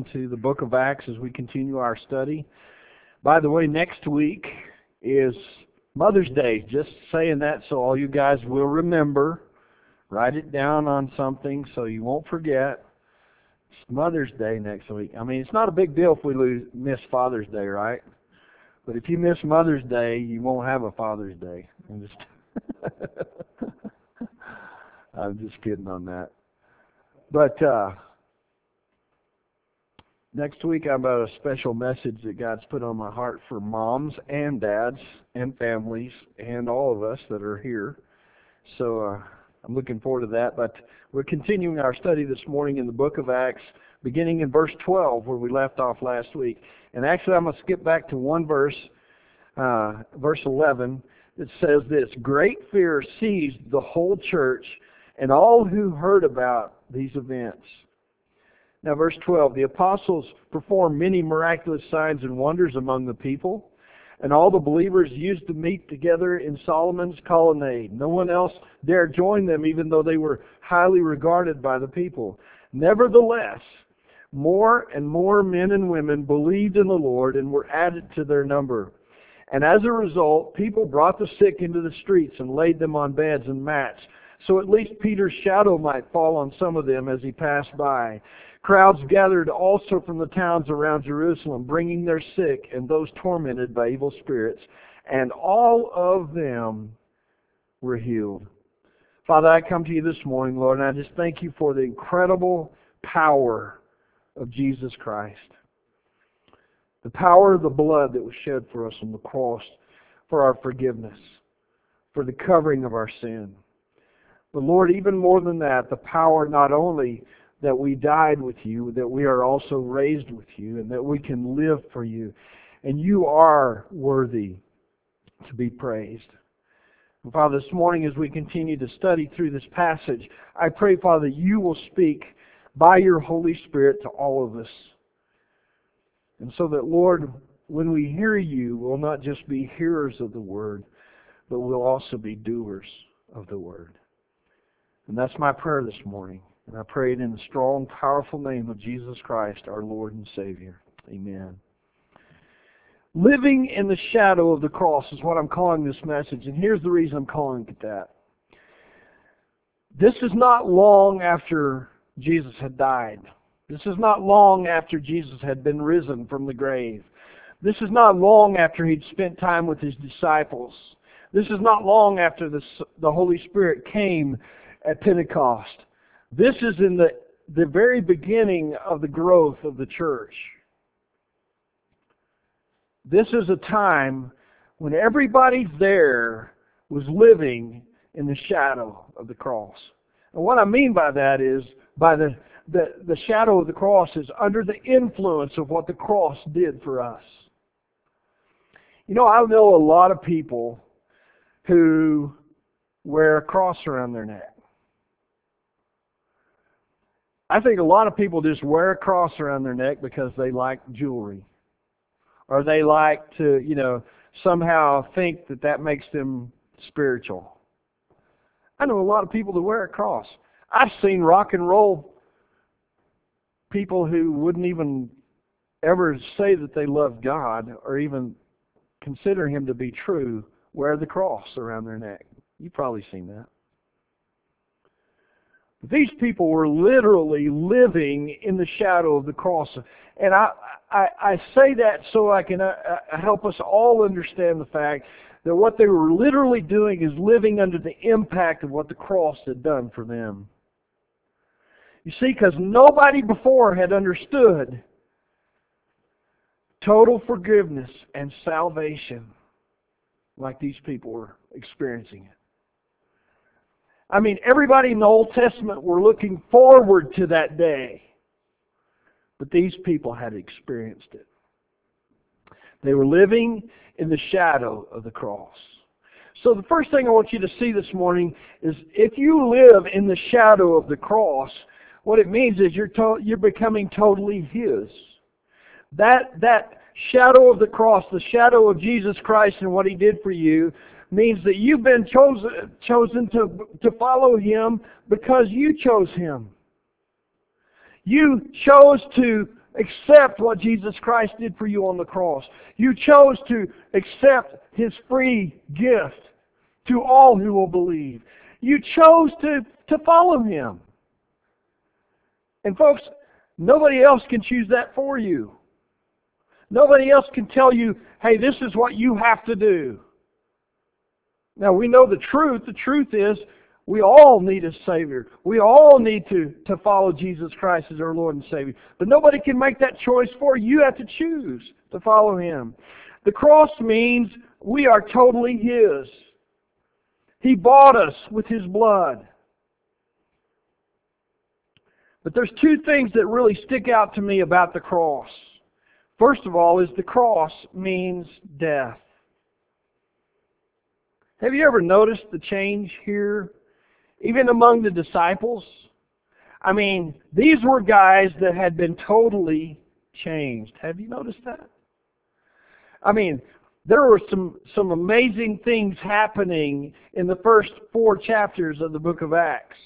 to the book of Acts as we continue our study. By the way, next week is Mother's Day. Just saying that so all you guys will remember. Write it down on something so you won't forget. It's Mother's Day next week. I mean, it's not a big deal if we miss Father's Day, right? But if you miss Mother's Day, you won't have a Father's Day. I'm just kidding on that. But next week I've got a special message that God's put on my heart for moms and dads and families and all of us that are here. So I'm looking forward to that. But we're continuing our study this morning in the book of Acts, beginning in verse 12 where we left off last week. And actually I'm going to skip back to one verse, verse 11, that says this: "Great fear seized the whole church and all who heard about these events." Now verse 12, "The apostles performed many miraculous signs and wonders among the people, and all the believers used to meet together in Solomon's colonnade. No one else dared join them, even though they were highly regarded by the people. Nevertheless, more and more men and women believed in the Lord and were added to their number. And as a result, people brought the sick into the streets and laid them on beds and mats, so at least Peter's shadow might fall on some of them as he passed by. Crowds gathered also from the towns around Jerusalem, bringing their sick and those tormented by evil spirits, and all of them were healed." Father, I come to you this morning, Lord, and I just thank you for the incredible power of Jesus Christ. The power of the blood that was shed for us on the cross for our forgiveness, for the covering of our sin. But Lord, even more than that, the power not only that we died with you, that we are also raised with you, and that we can live for you. And you are worthy to be praised. And Father, this morning as we continue to study through this passage, I pray, Father, you will speak by your Holy Spirit to all of us. And so that, Lord, when we hear you, we'll not just be hearers of the word, but we'll also be doers of the word. And that's my prayer this morning. And I pray it in the strong, powerful name of Jesus Christ, our Lord and Savior. Amen. Living in the shadow of the cross is what I'm calling this message. And here's the reason I'm calling it that. This is not long after Jesus had died. This is not long after Jesus had been risen from the grave. This is not long after he'd spent time with his disciples. This is not long after the Holy Spirit came at Pentecost. This is in the very beginning of the growth of the church. This is a time when everybody there was living in the shadow of the cross. And what I mean by that is, by the shadow of the cross is under the influence of what the cross did for us. You know, I know a lot of people who wear a cross around their neck. I think a lot of people just wear a cross around their neck because they like jewelry. Or they like to, somehow think that makes them spiritual. I know a lot of people that wear a cross. I've seen rock and roll people who wouldn't even ever say that they love God or even consider Him to be true wear the cross around their neck. You've probably seen that. But these people were literally living in the shadow of the cross. And I say that so I can help us all understand the fact that what they were literally doing is living under the impact of what the cross had done for them. You see, because nobody before had understood total forgiveness and salvation like these people were experiencing it. I mean, everybody in the Old Testament were looking forward to that day. But these people had experienced it. They were living in the shadow of the cross. So the first thing I want you to see this morning is if you live in the shadow of the cross, what it means is you're becoming totally His. That shadow of the cross, the shadow of Jesus Christ and what He did for you, means that you've been chosen to follow Him because you chose Him. You chose to accept what Jesus Christ did for you on the cross. You chose to accept His free gift to all who will believe. You chose to follow Him. And folks, nobody else can choose that for you. Nobody else can tell you, hey, this is what you have to do. Now, we know the truth. The truth is, we all need a Savior. We all need to follow Jesus Christ as our Lord and Savior. But nobody can make that choice for you. You have to choose to follow Him. The cross means we are totally His. He bought us with His blood. But there's two things that really stick out to me about the cross. First of all, is the cross means death. Have you ever noticed the change here? Even among the disciples? I mean, these were guys that had been totally changed. Have you noticed that? I mean, there were some amazing things happening in the first 4 chapters of the book of Acts.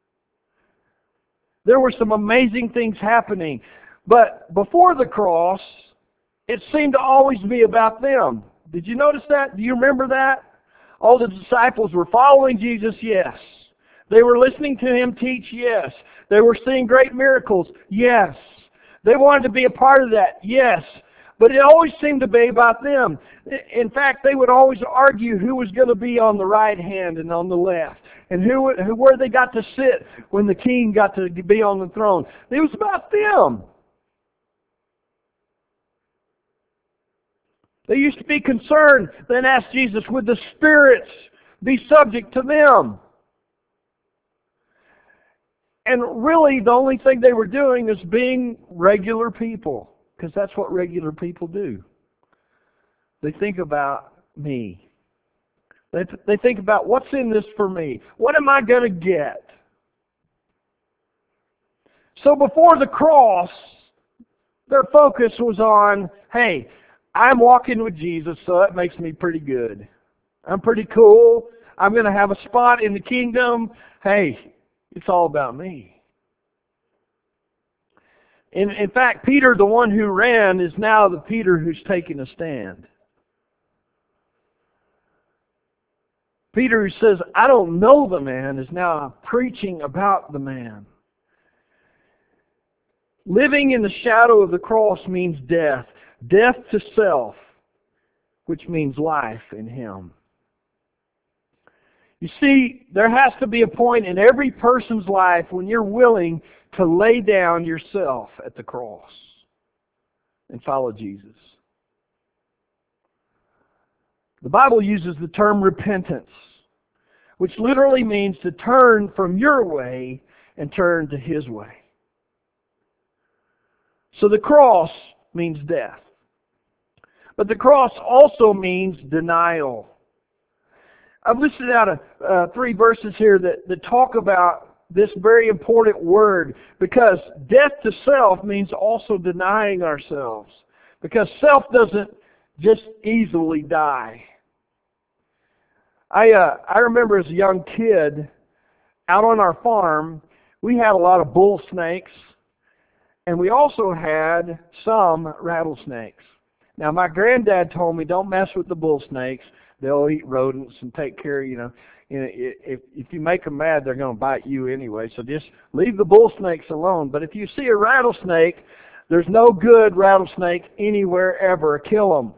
There were some amazing things happening. But before the cross, it seemed to always be about them. Did you notice that? Do you remember that? All the disciples were following Jesus, yes. They were listening to Him teach, yes. They were seeing great miracles, yes. They wanted to be a part of that, yes. But it always seemed to be about them. In fact, they would always argue who was going to be on the right hand and on the left, and where they got to sit when the king got to be on the throne. It was about them. They used to be concerned, then asked Jesus, would the spirits be subject to them? And really, the only thing they were doing is being regular people, because that's what regular people do. They think about me. They think about, what's in this for me? What am I going to get? So before the cross, their focus was on, hey, I'm walking with Jesus, so that makes me pretty good. I'm pretty cool. I'm going to have a spot in the kingdom. Hey, it's all about me. In fact, Peter, the one who ran, is now the Peter who's taking a stand. Peter, who says, I don't know the man, is now preaching about the man. Living in the shadow of the cross means death. Death to self, which means life in Him. You see, there has to be a point in every person's life when you're willing to lay down yourself at the cross and follow Jesus. The Bible uses the term repentance, which literally means to turn from your way and turn to His way. So the cross means death. But the cross also means denial. I've listed out 3 verses here that talk about this very important word, because death to self means also denying ourselves. Because self doesn't just easily die. I remember as a young kid, out on our farm, we had a lot of bull snakes, and we also had some rattlesnakes. Now, my granddad told me, don't mess with the bull snakes. They'll eat rodents and take care of, if you make them mad, they're going to bite you anyway. So just leave the bull snakes alone. But if you see a rattlesnake, there's no good rattlesnake anywhere ever. Kill them.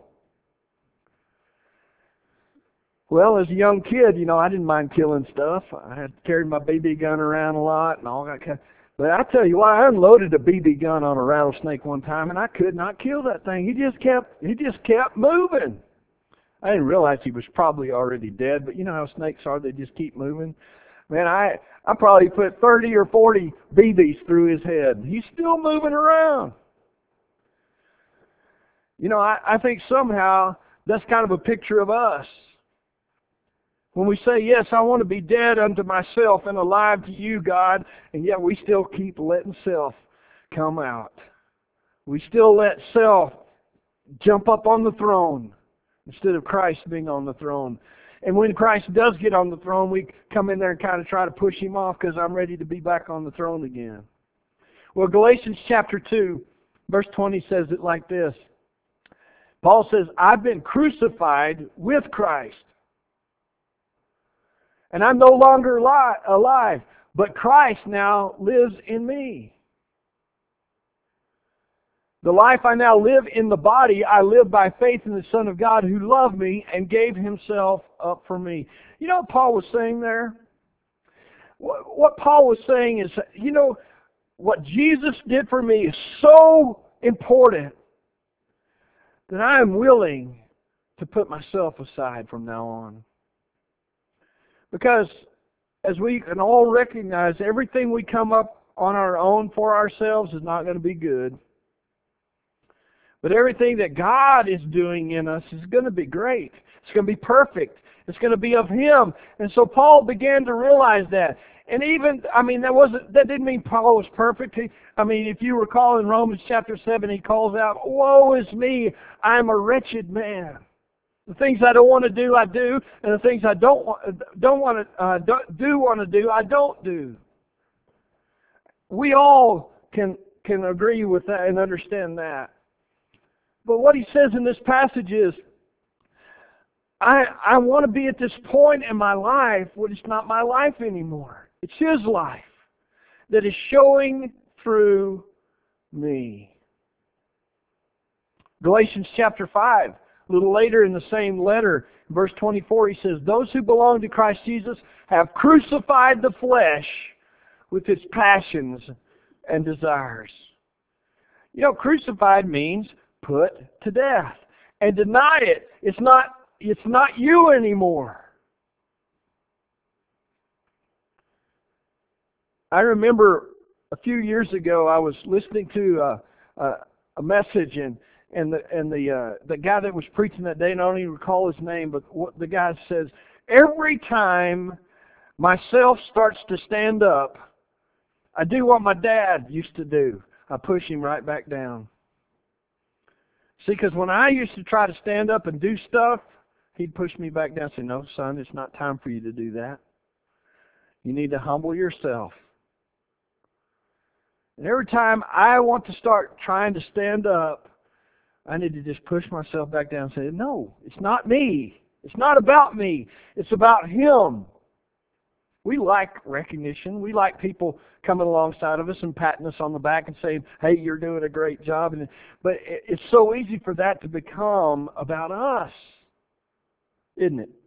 Well, as a young kid, I didn't mind killing stuff. I had carried my BB gun around a lot and all that kind of. But I tell you what, I unloaded a BB gun on a rattlesnake one time, and I could not kill that thing. He just kept moving. I didn't realize he was probably already dead, but you know how snakes are, they just keep moving. Man, I probably put 30 or 40 BBs through his head. He's still moving around. I think somehow that's kind of a picture of us. When we say, yes, I want to be dead unto myself and alive to you, God, and yet we still keep letting self come out. We still let self jump up on the throne instead of Christ being on the throne. And when Christ does get on the throne, we come in there and kind of try to push Him off because I'm ready to be back on the throne again. Well, Galatians chapter 2, Verse 20 says it like this. Paul says, I've been crucified with Christ. And I'm no longer alive, but Christ now lives in me. The life I now live in the body, I live by faith in the Son of God who loved me and gave himself up for me. You know what Paul was saying there? What Paul was saying is, what Jesus did for me is so important that I am willing to put myself aside from now on. Because as we can all recognize, everything we come up on our own for ourselves is not going to be good. But everything that God is doing in us is going to be great. It's going to be perfect. It's going to be of Him. And so Paul began to realize that. And even, that didn't mean Paul was perfect. If you recall in Romans chapter 7, he calls out, woe is me, I'm a wretched man. The things I don't want to do, I do, and the things I don't want to do, I don't do. We all can agree with that and understand that. But what he says in this passage is, I want to be at this point in my life where it's not my life anymore. It's His life that is showing through me. Galatians chapter 5. A little later in the same letter, verse 24, he says, those who belong to Christ Jesus have crucified the flesh with its passions and desires. Crucified means put to death. And deny it. It's not you anymore. I remember a few years ago I was listening to a message and the guy that was preaching that day, and I don't even recall his name, but what the guy says, every time myself starts to stand up, I do what my dad used to do. I push him right back down. See, because when I used to try to stand up and do stuff, he'd push me back down and say, no, son, it's not time for you to do that. You need to humble yourself. And every time I want to start trying to stand up, I need to just push myself back down and say, no, it's not me. It's not about me. It's about Him. We like recognition. We like people coming alongside of us and patting us on the back and saying, hey, you're doing a great job. But it's so easy for that to become about us, isn't it?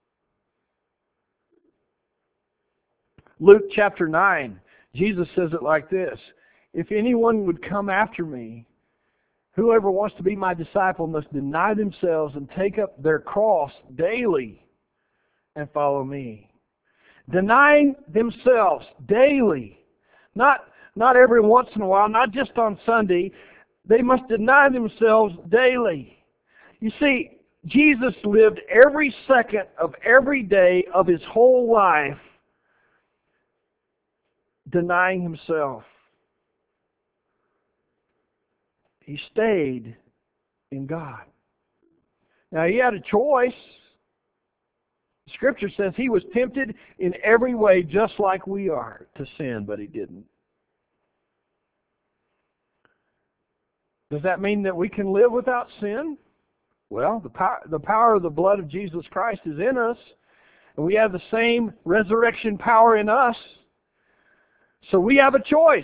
Luke chapter 9, Jesus says it like this, if anyone would come after me, whoever wants to be my disciple must deny themselves and take up their cross daily and follow me. Denying themselves daily. Not every once in a while, not just on Sunday. They must deny themselves daily. You see, Jesus lived every second of every day of His whole life denying Himself. He stayed in God. Now, He had a choice. Scripture says He was tempted in every way just like we are to sin, but He didn't. Does that mean that we can live without sin? Well, the power of the blood of Jesus Christ is in us, and we have the same resurrection power in us. So we have a choice.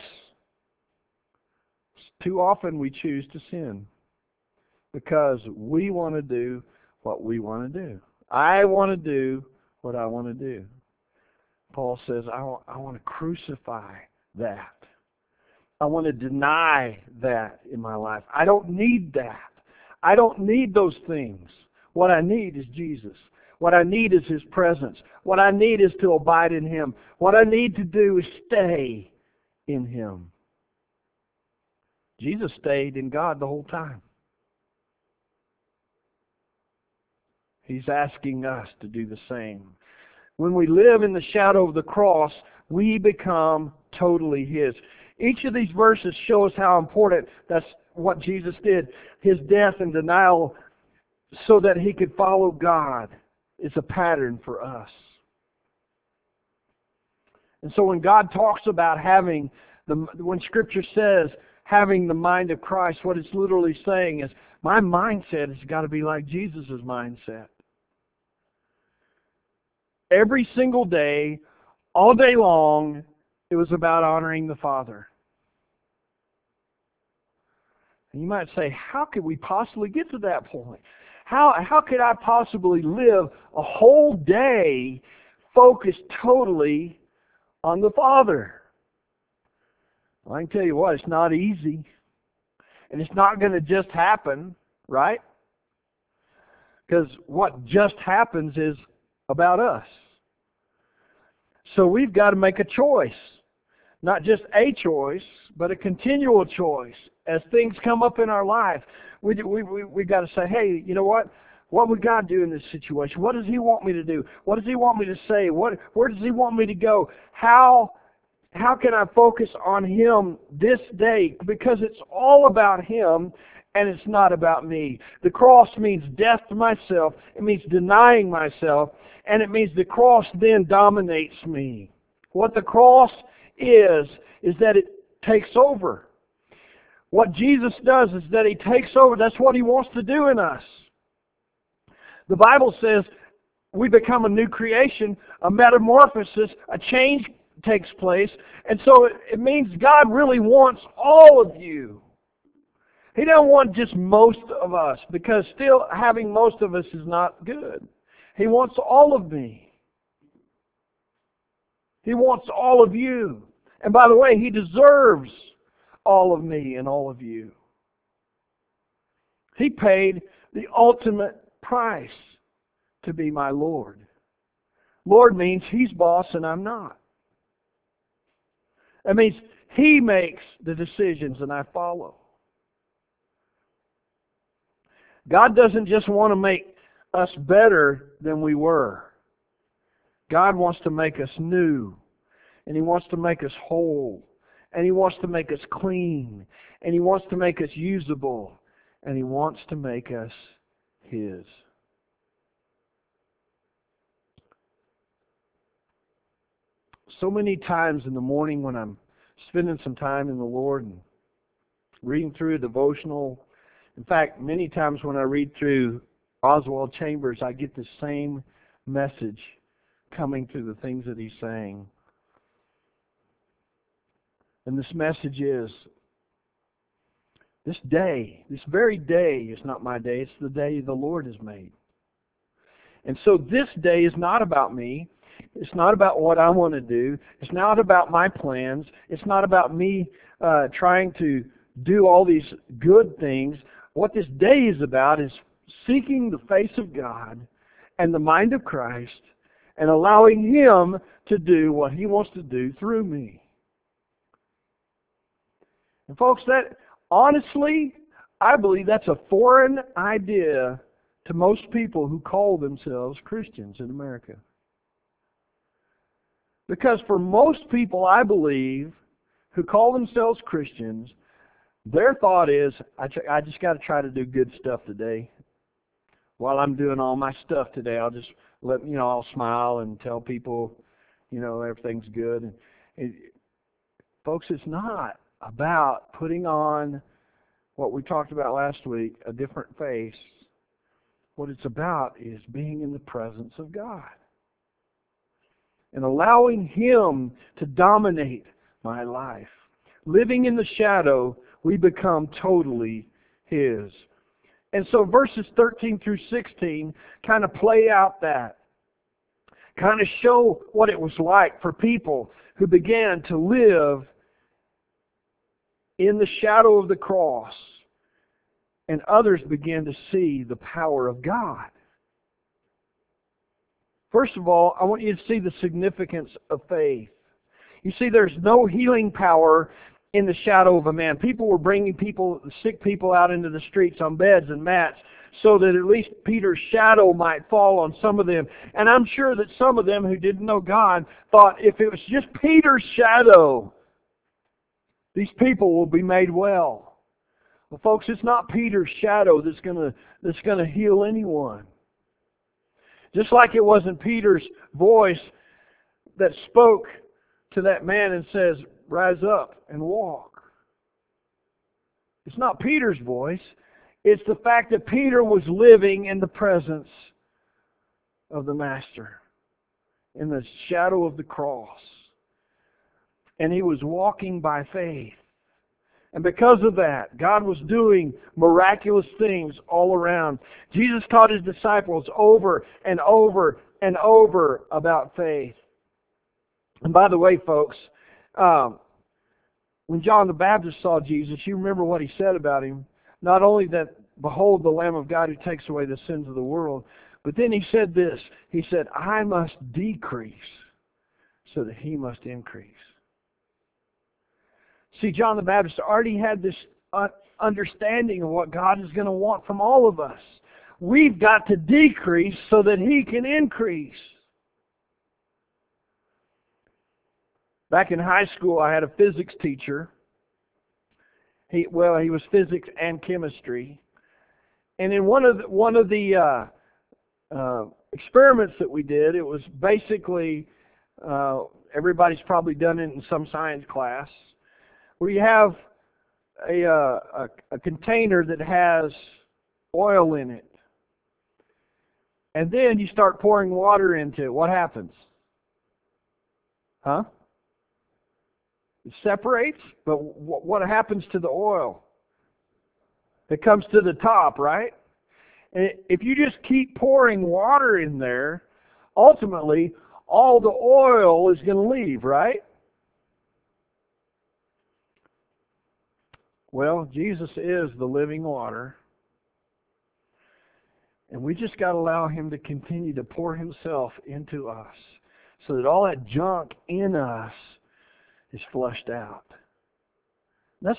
Too often we choose to sin because we want to do what we want to do. I want to do what I want to do. Paul says, I want to crucify that. I want to deny that in my life. I don't need that. I don't need those things. What I need is Jesus. What I need is His presence. What I need is to abide in Him. What I need to do is stay in Him. Jesus stayed in God the whole time. He's asking us to do the same. When we live in the shadow of the cross, we become totally His. Each of these verses show us how important that's what Jesus did. His death and denial so that He could follow God is a pattern for us. And so when God talks about when Scripture says having the mind of Christ, what it's literally saying is, my mindset has got to be like Jesus' mindset. Every single day, all day long, it was about honoring the Father. And you might say, how could we possibly get to that point? How could I possibly live a whole day focused totally on the Father? Well, I can tell you what, it's not easy. And it's not going to just happen, right? Because what just happens is about us. So we've got to make a choice. Not just a choice, but a continual choice. As things come up in our life, we got to say, hey, you know what? What would God do in this situation? What does He want me to do? What does He want me to say? Where does He want me to go? How can I focus on Him this day? Because it's all about Him and it's not about me. The cross means death to myself. It means denying myself. And it means the cross then dominates me. What the cross is that it takes over. What Jesus does is that He takes over. That's what He wants to do in us. The Bible says we become a new creation, a metamorphosis, a change takes place. And so it means God really wants all of you. He doesn't want just most of us, because still having most of us is not good. He wants all of me. He wants all of you. And by the way, He deserves all of me and all of you. He paid the ultimate price to be my Lord. Lord means He's boss and I'm not. That means He makes the decisions and I follow. God doesn't just want to make us better than we were. God wants to make us new. And He wants to make us whole. And He wants to make us clean. And He wants to make us usable. And He wants to make us His. So many times in the morning when I'm spending some time in the Lord and reading through a devotional, in fact, many times when I read through Oswald Chambers, I get the same message coming through the things that he's saying. And this message is, this day, this very day is not my day, it's the day the Lord has made. And so this day is not about me. It's not about what I want to do. It's not about my plans. It's not about me trying to do all these good things. What this day is about is seeking the face of God and the mind of Christ and allowing Him to do what He wants to do through me. And folks, that honestly, I believe that's a foreign idea to most people who call themselves Christians in America. Because for most people, I believe, who call themselves Christians, their thought is, I just got to try to do good stuff today. While I'm doing all my stuff today, I'll just I'll smile and tell people, everything's good. Folks, it's not about putting on what we talked about last week, a different face. What it's about is being in the presence of God and allowing Him to dominate my life. Living in the shadow, we become totally His. And so verses 13 through 16 kind of play out that. Kind of show what it was like for people who began to live in the shadow of the cross. And others began to see the power of God. First of all, I want you to see the significance of faith. You see, there's no healing power in the shadow of a man. People were bringing sick people out into the streets on beds and mats so that at least Peter's shadow might fall on some of them. And I'm sure that some of them who didn't know God thought, if it was just Peter's shadow, these people will be made well. Well, folks, it's not Peter's shadow that's going to heal anyone. Just like it wasn't Peter's voice that spoke to that man and says, rise up and walk. It's not Peter's voice. It's the fact that Peter was living in the presence of the Master, in the shadow of the cross. And he was walking by faith. And because of that, God was doing miraculous things all around. Jesus taught His disciples over and over and over about faith. And by the way, folks, when John the Baptist saw Jesus, you remember what he said about Him. Not only that, behold the Lamb of God who takes away the sins of the world, but then he said this. He said, I must decrease so that He must increase. See, John the Baptist already had this understanding of what God is going to want from all of us. We've got to decrease so that He can increase. Back in high school, I had a physics teacher. He was physics and chemistry. And in one of the experiments that we did, it was basically, everybody's probably done it in some science class, where you have a container that has oil in it. And then you start pouring water into it. What happens? Huh? It separates, but what happens to the oil? It comes to the top, right? And if you just keep pouring water in there, ultimately, all the oil is going to leave, right? Well, Jesus is the living water. And we just got to allow Him to continue to pour Himself into us so that all that junk in us is flushed out. That's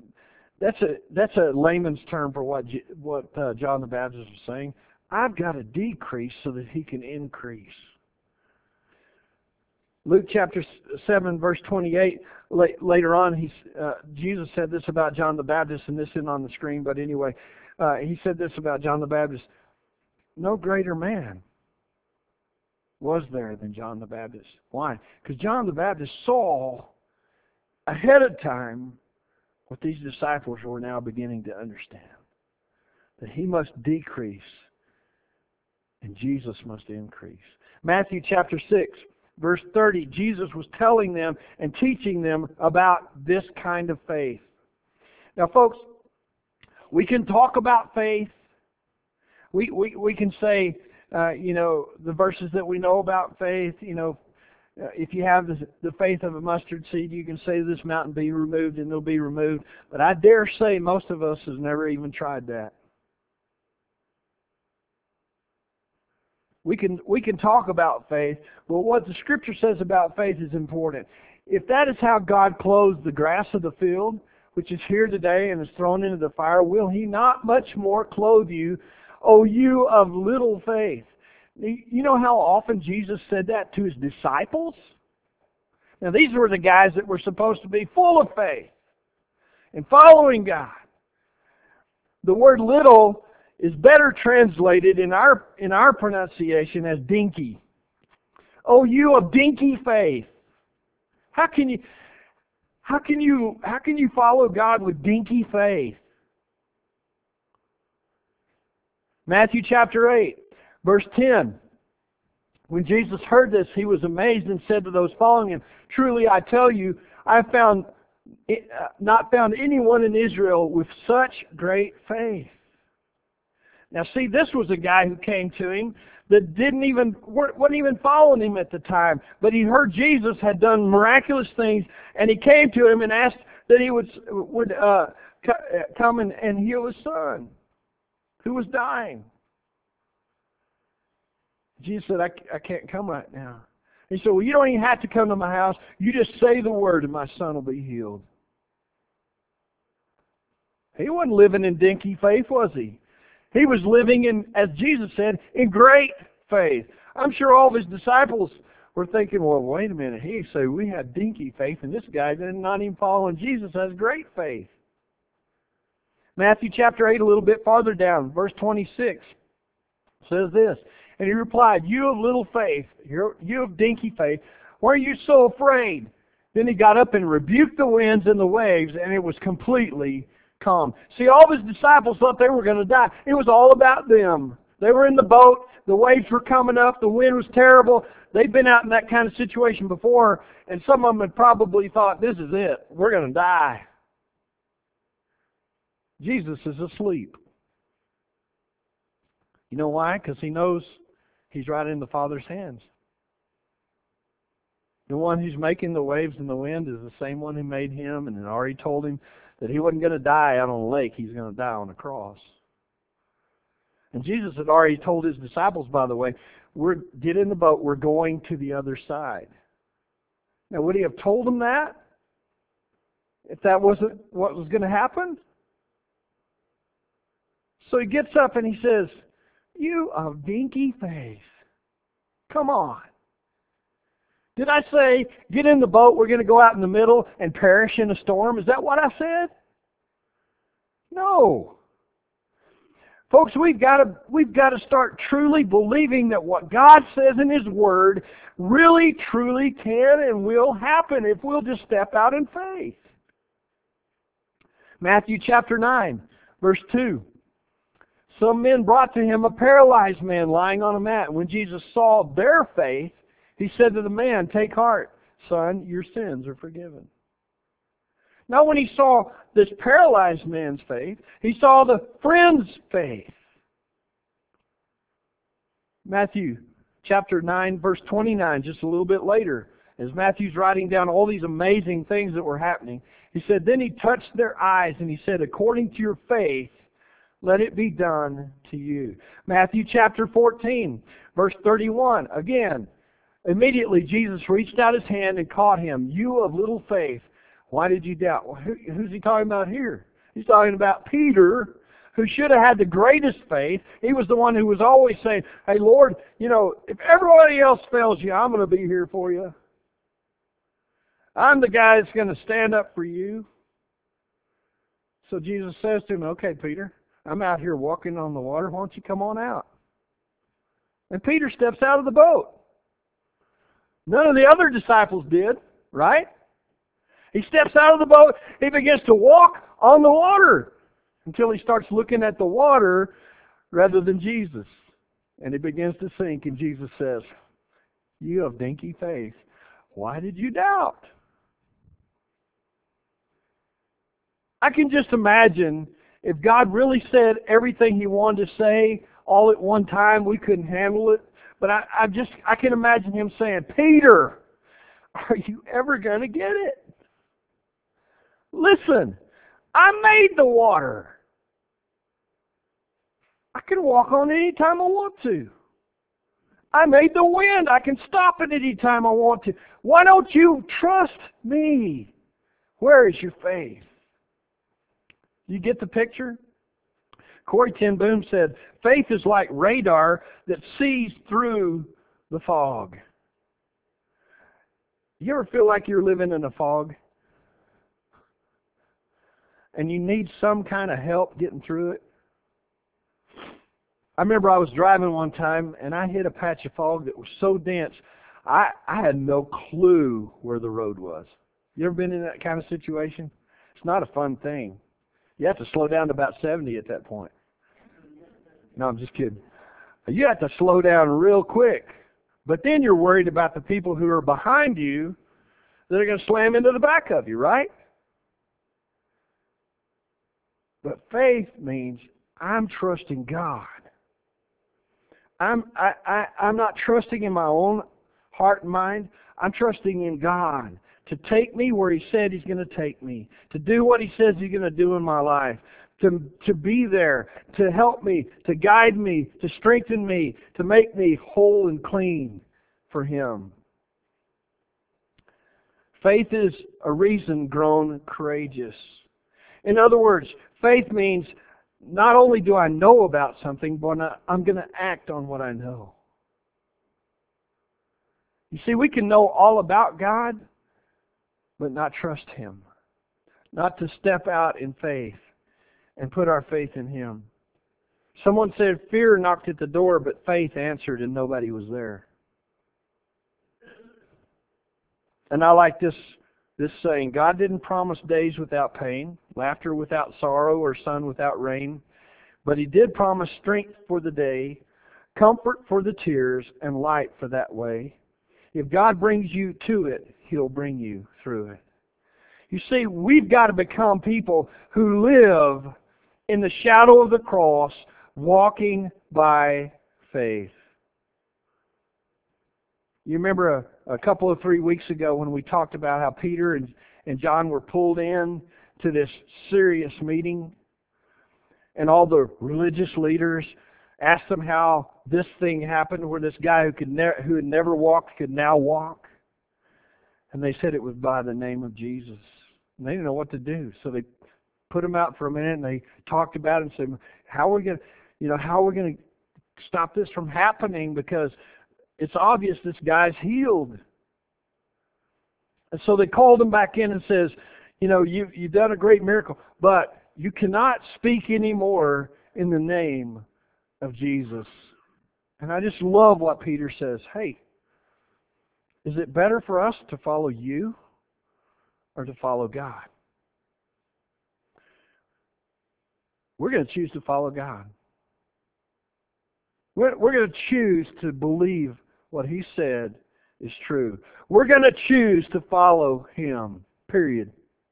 a layman's term for what John the Baptist was saying. I've got to decrease so that He can increase. Luke chapter 7, verse 28, later on, Jesus said this about John the Baptist, and this isn't on the screen, but anyway, He said this about John the Baptist. No greater man was there than John the Baptist. Why? Because John the Baptist saw ahead of time what these disciples were now beginning to understand. That He must decrease and Jesus must increase. Matthew chapter 6, verse 30, Jesus was telling them and teaching them about this kind of faith. Now, folks, we can talk about faith. We can say, the verses that we know about faith, if you have the faith of a mustard seed, you can say this mountain be removed and it'll be removed. But I dare say most of us has never even tried that. We can talk about faith, but what the Scripture says about faith is important. If that is how God clothes the grass of the field, which is here today and is thrown into the fire, will He not much more clothe you, O you of little faith? You know how often Jesus said that to His disciples? Now these were the guys that were supposed to be full of faith and following God. The word little is better translated in our pronunciation as dinky. Oh, you of dinky faith. How can you follow God with dinky faith? Matthew chapter 8, verse 10. When Jesus heard this, He was amazed and said to those following Him, truly I tell you, I have not found anyone in Israel with such great faith. Now see, this was a guy who came to Him that wasn't even following Him at the time, but he heard Jesus had done miraculous things, and he came to Him and asked that He would come and heal his son, who was dying. Jesus said, I can't come right now. He said, well, you don't even have to come to my house. You just say the word and my son will be healed. He wasn't living in dinky faith, was he? He was living in, as Jesus said, in great faith. I'm sure all of His disciples were thinking, well, wait a minute. He said we had dinky faith, and this guy not even following Jesus has great faith. Matthew chapter 8, a little bit farther down, verse 26, says this. And He replied, you of little faith, you of dinky faith, why are you so afraid? Then He got up and rebuked the winds and the waves, and it was completely calm. See, all of his disciples thought they were going to die. It was all about them. They were in the boat. The waves were coming up. The wind was terrible. They'd been out in that kind of situation before, and some of them had probably thought, this is it. We're going to die. Jesus is asleep. You know why? Because he knows he's right in the Father's hands. The one who's making the waves and the wind is the same one who made him and had already told him that he wasn't going to die out on a lake. He's going to die on a cross. And Jesus had already told his disciples, by the way, get in the boat, we're going to the other side. Now, would he have told them that if that wasn't what was going to happen? So he gets up and he says, you of dinky faith. Come on. Did I say, get in the boat, we're going to go out in the middle and perish in a storm? Is that what I said? No. Folks, we've got to start truly believing that what God says in His Word really, truly can and will happen if we'll just step out in faith. Matthew chapter 9, verse 2. Some men brought to him a paralyzed man lying on a mat. When Jesus saw their faith, He said to the man, take heart, son, your sins are forgiven. Now when he saw this paralyzed man's faith, he saw the friend's faith. Matthew chapter 9, verse 29, just a little bit later, as Matthew's writing down all these amazing things that were happening, he said, then he touched their eyes and he said, according to your faith, let it be done to you. Matthew chapter 14, verse 31, again, immediately Jesus reached out His hand and caught him. You of little faith, why did you doubt? Well, who's He talking about here? He's talking about Peter, who should have had the greatest faith. He was the one who was always saying, hey, Lord, if everybody else fails you, I'm going to be here for you. I'm the guy that's going to stand up for you. So Jesus says to him, okay, Peter, I'm out here walking on the water. Why don't you come on out? And Peter steps out of the boat. None of the other disciples did, right? He steps out of the boat. He begins to walk on the water until he starts looking at the water rather than Jesus. And he begins to sink, and Jesus says, you have dinky faith. Why did you doubt? I can just imagine if God really said everything He wanted to say all at one time, we couldn't handle it. But I can imagine Him saying, Peter, are you ever going to get it? Listen, I made the water. I can walk on it any time I want to. I made the wind. I can stop it any time I want to. Why don't you trust me? Where is your faith? You get the picture? Corrie ten Boom said, faith is like radar that sees through the fog. You ever feel like you're living in a fog? And you need some kind of help getting through it? I remember I was driving one time and I hit a patch of fog that was so dense, I had no clue where the road was. You ever been in that kind of situation? It's not a fun thing. You have to slow down to about 70 at that point. No, I'm just kidding. You have to slow down real quick. But then you're worried about the people who are behind you that are going to slam into the back of you, right? But faith means I'm trusting God. I'm not trusting in my own heart and mind. I'm trusting in God to take me where He said He's going to take me, to do what He says He's going to do in my life, to be there, to help me, to guide me, to strengthen me, to make me whole and clean for Him. Faith is a reason grown courageous. In other words, faith means not only do I know about something, but I'm going to act on what I know. You see, we can know all about God, but not trust Him. Not to step out in faith and put our faith in Him. Someone said fear knocked at the door, but faith answered and nobody was there. And I like this this saying, God didn't promise days without pain, laughter without sorrow, or sun without rain, but He did promise strength for the day, comfort for the tears, and light for that way. If God brings you to it, He'll bring you through it. You see, we've got to become people who live in the shadow of the cross, walking by faith. You remember a couple of 3 weeks ago when we talked about how Peter and John were pulled in to this serious meeting, and all the religious leaders asked them how this thing happened, where this guy who had never walked could now walk. And they said it was by the name of Jesus. And they didn't know what to do, so they put him out for a minute and they talked about it and said, how are we going to stop this from happening, because it's obvious this guy's healed. And so they called him back in and says, you've done a great miracle, but you cannot speak anymore in the name of Jesus. And I just love what Peter says. Hey, is it better for us to follow you or to follow God? We're going to choose to follow God. We're going to choose to believe what He said is true. We're going to choose to follow Him, period.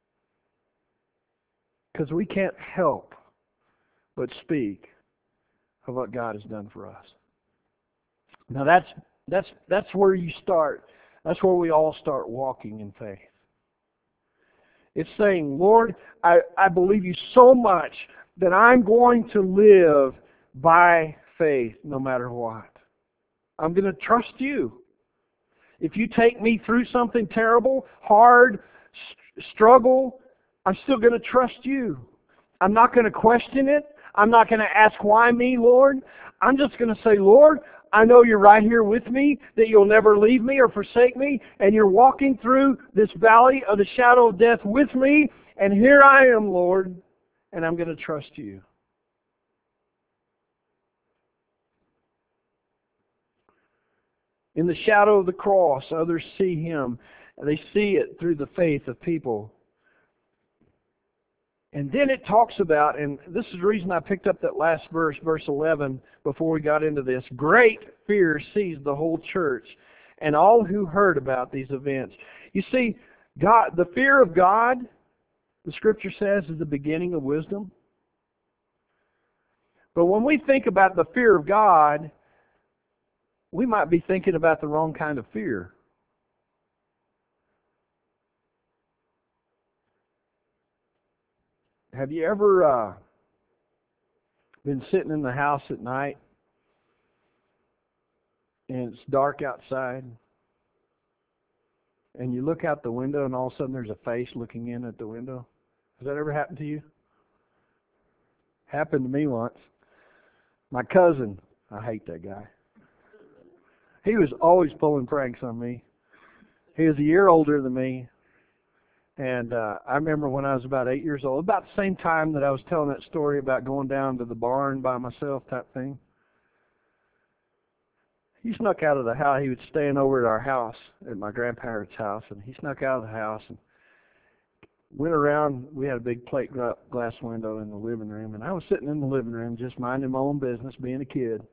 Because we can't help but speak of what God has done for us. Now that's where you start. That's where we all start walking in faith. It's saying, Lord, I believe You so much that I'm going to live by faith no matter what. I'm going to trust You. If You take me through something terrible, hard, struggle, I'm still going to trust You. I'm not going to question it. I'm not going to ask, why me, Lord? I'm just going to say, Lord, I know You're right here with me, that You'll never leave me or forsake me, and You're walking through this valley of the shadow of death with me, and here I am, Lord, and I'm going to trust You. In the shadow of the cross, others see Him, and they see it through the faith of people. And then it talks about, and this is the reason I picked up that last verse, verse 11, before we got into this. Great fear seized the whole church and all who heard about these events. You see, the fear of God, the Scripture says, is the beginning of wisdom. But when we think about the fear of God, we might be thinking about the wrong kind of fear. Have you ever been sitting in the house at night and it's dark outside and you look out the window and all of a sudden there's a face looking in at the window? Has that ever happened to you? Happened to me once. My cousin, I hate that guy. He was always pulling pranks on me. He was a year older than me. And I remember when I was about 8 years old, about the same time that I was telling that story about going down to the barn by myself type thing. He snuck out of the house. He was staying over at our house, at my grandparents' house, and he snuck out of the house and went around. We had a big plate glass window in the living room, and I was sitting in the living room just minding my own business, being a kid.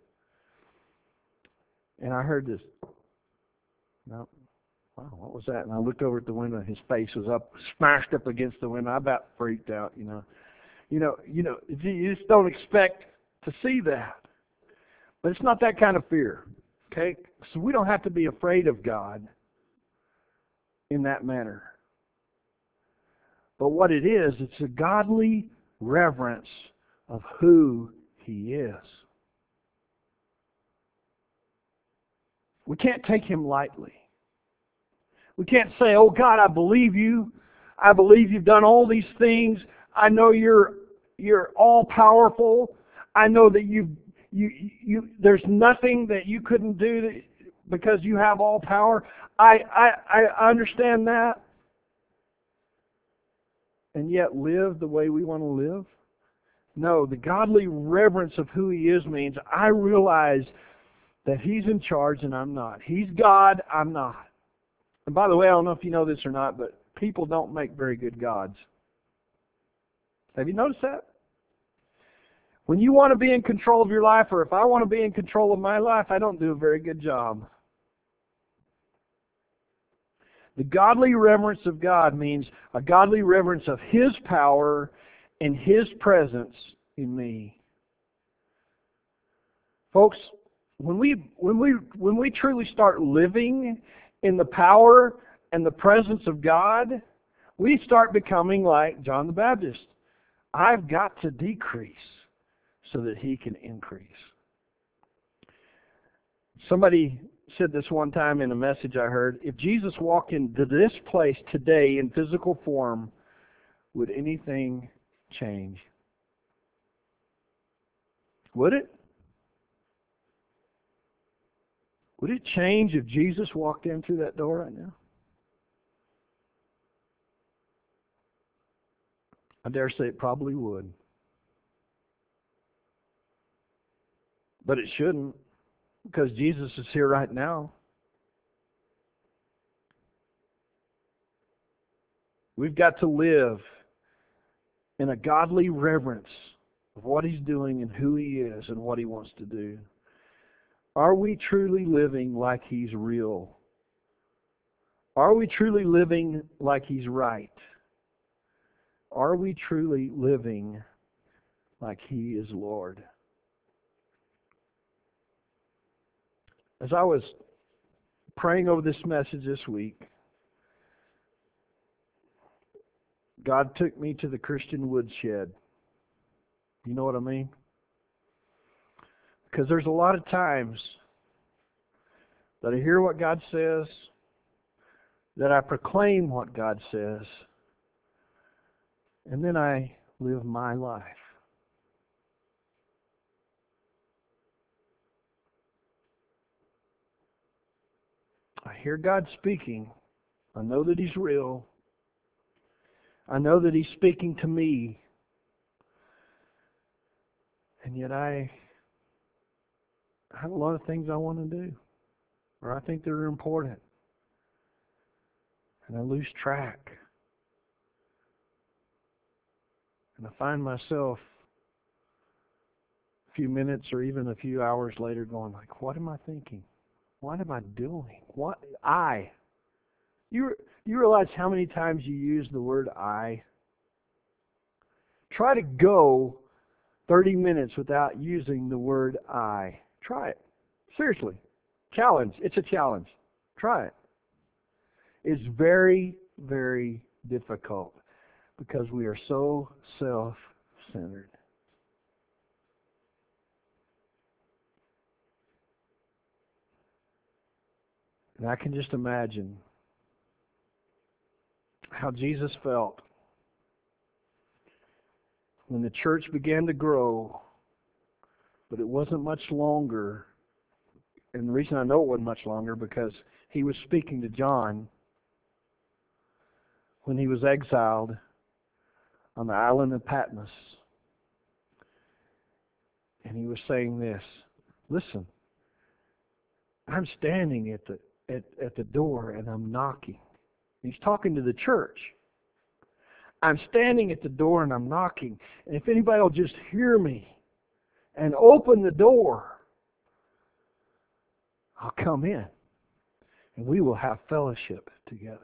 And I heard this, no. Wow, what was that? And I looked over at the window, and his face was smashed up against the window. I about freaked out, You just don't expect to see that. But it's not that kind of fear, okay? So we don't have to be afraid of God in that manner. But what it is, it's a godly reverence of who He is. We can't take Him lightly. We can't say, oh God, I believe You. I believe You've done all these things. I know You're all powerful. I know that there's nothing that You couldn't do because You have all power. I understand that. And yet live the way we want to live? No, the godly reverence of who He is means I realize that He's in charge and I'm not. He's God, I'm not. And by the way, I don't know if you know this or not, but people don't make very good gods. Have you noticed that? When you want to be in control of your life, or if I want to be in control of my life, I don't do a very good job. The godly reverence of God means a godly reverence of His power and His presence in me. Folks, when we truly start living in the power and the presence of God, we start becoming like John the Baptist. I've got to decrease so that He can increase. Somebody said this one time in a message I heard, if Jesus walked into this place today in physical form, would anything change? Would it? Would it change if Jesus walked in through that door right now? I dare say it probably would. But it shouldn't, because Jesus is here right now. We've got to live in a godly reverence of what He's doing and who He is and what He wants to do. Are we truly living like He's real? Are we truly living like He's right? Are we truly living like He is Lord? As I was praying over this message this week, God took me to the Christian woodshed. You know what I mean? Because there's a lot of times that I hear what God says, that I proclaim what God says, and then I live my life. I hear God speaking. I know that He's real. I know that He's speaking to me. And yet I have a lot of things I want to do, or I think they're important. And I lose track. And I find myself a few minutes or even a few hours later going like, what am I thinking? What am I doing? You realize how many times you use the word I? Try to go 30 minutes without using the word I. Try it. Seriously. Challenge. It's a challenge. Try it. It's very, very difficult because we are so self-centered. And I can just imagine how Jesus felt when the church began to grow, but it wasn't much longer. And the reason I know it wasn't much longer because He was speaking to John when he was exiled on the island of Patmos. And He was saying this, listen, I'm standing at the door and I'm knocking. He's talking to the church. I'm standing at the door and I'm knocking. And if anybody will just hear me and open the door, I'll come in and we will have fellowship together.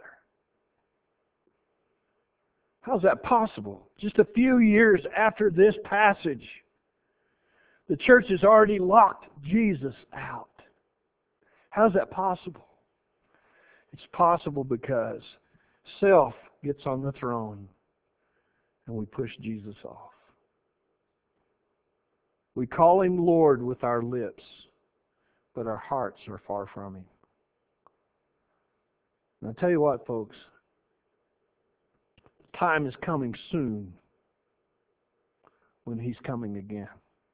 How's that possible? Just a few years after this passage, the church has already locked Jesus out. How's that possible? It's possible because self gets on the throne and we push Jesus off. We call Him Lord with our lips, but our hearts are far from Him. And I'll tell you what, folks, time is coming soon when He's coming again.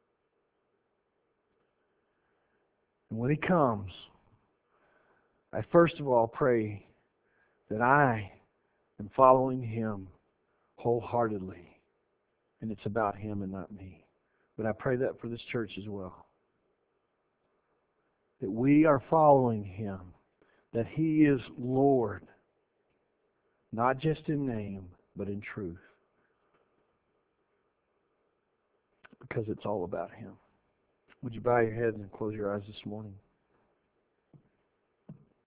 And when He comes, I first of all pray that I am following Him wholeheartedly. And it's about Him and not me. But I pray that for this church as well. That we are following Him. That He is Lord. Not just in name, but in truth. Because it's all about Him. Would you bow your heads and close your eyes this morning?